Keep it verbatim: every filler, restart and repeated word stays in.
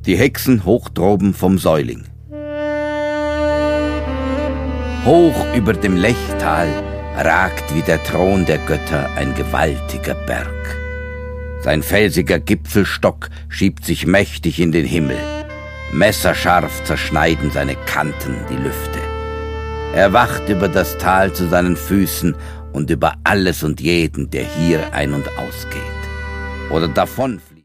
Die Hexen hoch droben vom Säuling. Hoch über dem Lechtal ragt wie der Thron der Götter ein gewaltiger Berg. Sein felsiger Gipfelstock schiebt sich mächtig in den Himmel. Messerscharf zerschneiden seine Kanten die Lüfte. Er wacht über das Tal zu seinen Füßen und über alles und jeden, der hier ein- und ausgeht oder davonfliegt.